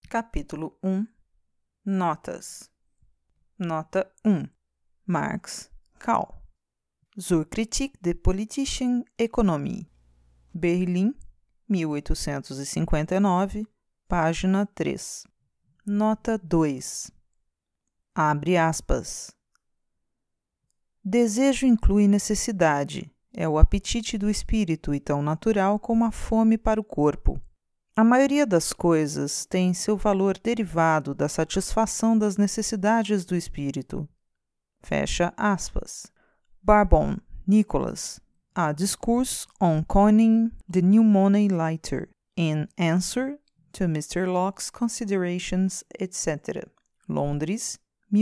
Capítulo 1 Notas. Nota 1 Marx, Karl. Zur Kritik der politischen Ökonomie. Berlim, 1859, página 3. Nota 2. Abre aspas. Desejo inclui necessidade. É o apetite do espírito e tão natural como a fome para o corpo. A maioria das coisas tem seu valor derivado da satisfação das necessidades do espírito. Fecha aspas. Barbon, Nicholas. A Discourse on Coining the New Money Later, in Answer to Mr. Locke's Considerations, etc. Londres,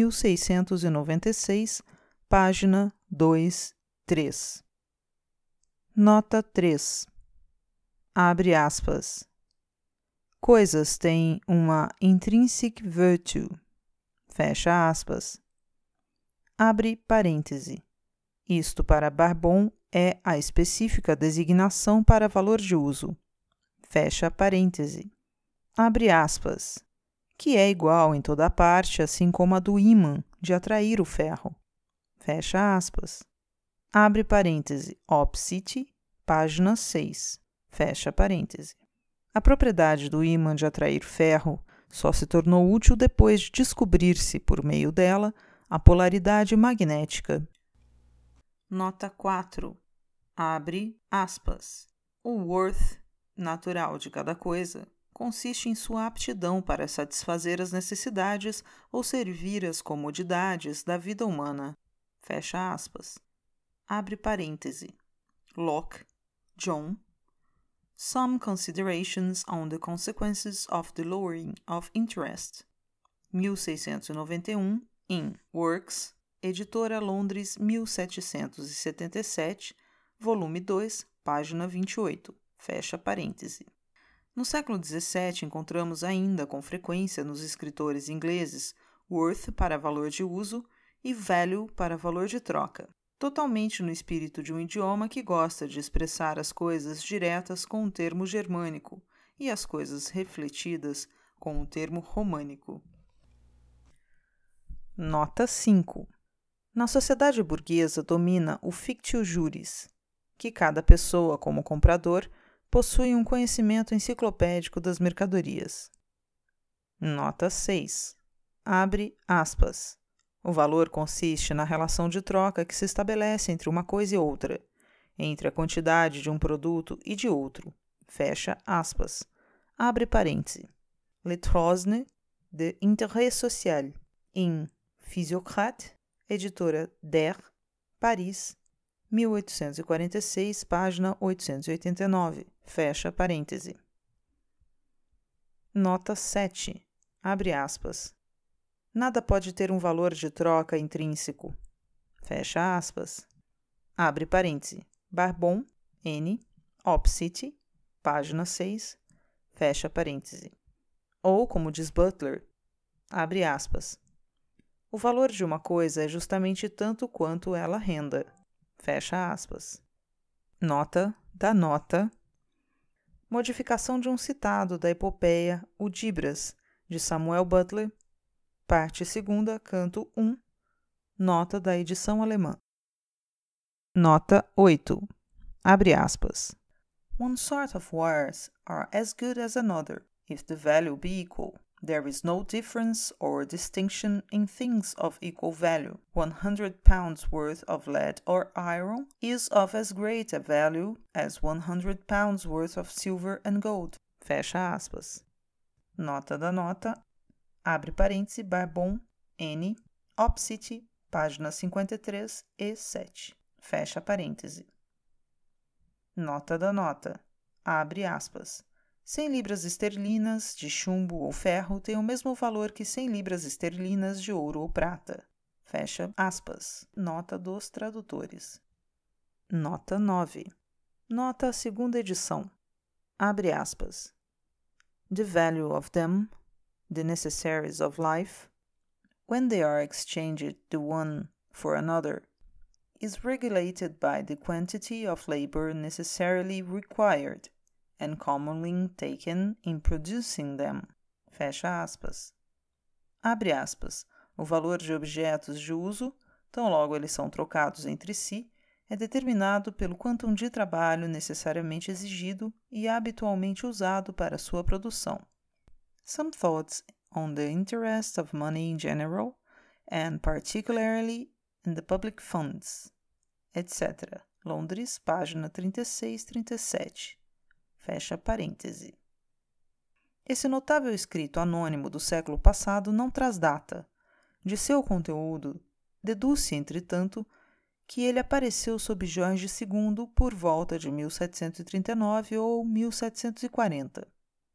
1696, página 2, 3. Nota 3. Abre aspas. Coisas têm uma intrinsic virtue. Fecha aspas. Abre parêntese. Isto para Barbon é a específica designação para valor de uso. Fecha parêntese. Abre aspas. Que é igual em toda parte, assim como a do ímã de atrair o ferro. Fecha aspas. Abre parêntese. Opposite, página 6. Fecha parêntese. A propriedade do ímã de atrair ferro só se tornou útil depois de descobrir-se, por meio dela, a polaridade magnética. Nota 4. Abre aspas. O worth natural de cada coisa consiste em sua aptidão para satisfazer as necessidades ou servir às comodidades da vida humana. Fecha aspas. Abre parêntese. Locke, John. Some Considerations on the Consequences of the Lowering of Interest. 1691, in Works, editora Londres, 1777, volume 2, página 28. Fecha parêntese. No século XVII, encontramos ainda com frequência nos escritores ingleses worth para valor de uso e value para valor de troca, totalmente no espírito de um idioma que gosta de expressar as coisas diretas com um termo germânico e as coisas refletidas com um termo românico. Nota 5. Na sociedade burguesa domina o fictio juris, que cada pessoa, como comprador, possui um conhecimento enciclopédico das mercadorias. Nota 6. Abre aspas. O valor consiste na relação de troca que se estabelece entre uma coisa e outra, entre a quantidade de um produto e de outro. Fecha aspas. Abre parêntese. Le Trosne de Intérêt Social, in Physiocrate, editora Der, Paris, 1846, página 889. Fecha parêntese. Nota 7. Abre aspas. Nada pode ter um valor de troca intrínseco. Fecha aspas. Abre parêntese. Barbon, N. Opposite, página 6. Fecha parêntese. Ou, como diz Butler, abre aspas. O valor de uma coisa é justamente tanto quanto ela renda. Fecha aspas. Nota da nota. Modificação de um citado da epopeia O Dibras, de Samuel Butler, parte 2ª, canto 1, nota da edição alemã. Nota 8. Abre aspas. One sort of wares are as good as another, if the value be equal. There is no difference or distinction in things of equal value. 100 pounds worth of lead or iron is of as great a value as 100 pounds worth of silver and gold. Fecha aspas. Nota da nota. Abre parêntese, Barbon, N. Opposite, página 53 e 7. Fecha parêntese. Nota da nota. Abre aspas. 100 libras esterlinas de chumbo ou ferro têm o mesmo valor que 100 libras esterlinas de ouro ou prata. Fecha aspas. Nota dos tradutores. Nota 9. Nota 2ª edição. Abre aspas. The value of them, the necessaries of life, when they are exchanged the one for another, is regulated by the quantity of labor necessarily required, and commonly taken in producing them. fecha aspas. Abre aspas. O valor de objetos de uso, tão logo eles são trocados entre si, é determinado pelo quantum de trabalho necessariamente exigido e habitualmente usado para sua produção. Some thoughts on the interest of money in general, and particularly in the public funds, etc. Londres, página 36-37. Fecha parêntese. Esse notável escrito anônimo do século passado não traz data. De seu conteúdo, deduz-se, entretanto, que ele apareceu sob Jorge II por volta de 1739 ou 1740.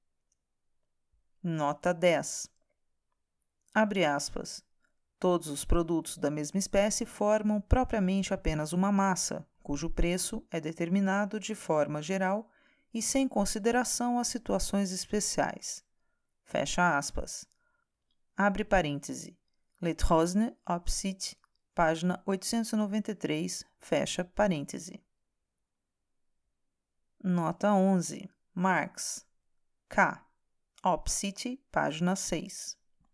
Nota 10. Abre aspas. Todos os produtos da mesma espécie formam propriamente apenas uma massa, cujo preço é determinado de forma geral e sem consideração às situações especiais. Fecha aspas. Abre parêntese. Letrosne, Opsit, página 893, fecha parêntese. Nota 11. Marx. K. Opsit, página 6.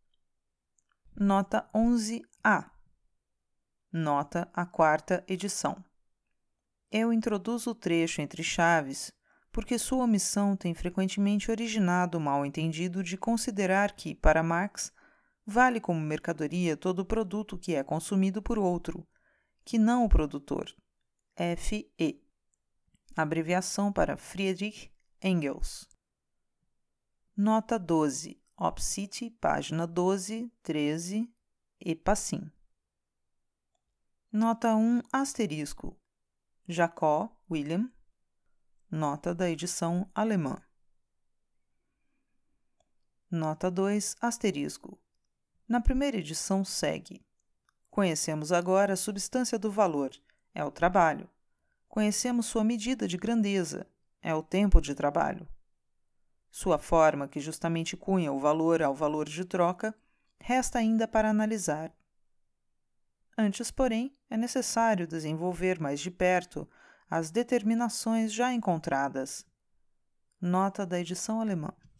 Nota 11A. Nota a quarta edição. Eu introduzo o trecho entre chaves porque sua omissão tem frequentemente originado o mal-entendido de considerar que, para Marx, vale como mercadoria todo produto que é consumido por outro, que não o produtor. F.E. Abreviação para Friedrich Engels. Nota 12. Opsit, página 12, 13 e passim. Nota 1, asterisco. Jacob, William. Nota da edição alemã. Nota 2, asterisco. Na primeira edição segue. Conhecemos agora a substância do valor, é o trabalho. Conhecemos sua medida de grandeza, é o tempo de trabalho. Sua forma, que justamente cunha o valor ao valor de troca, resta ainda para analisar. Antes, porém, é necessário desenvolver mais de perto as determinações já encontradas. Nota da edição alemã.